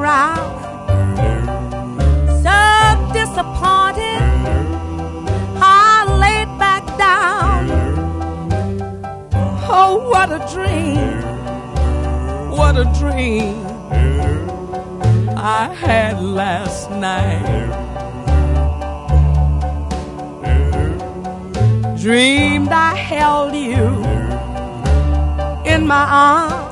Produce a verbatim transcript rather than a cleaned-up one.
around. So disappointed, I laid back down. Oh, what a dream, what a dream I had last night. Dreamed I held you in my arms,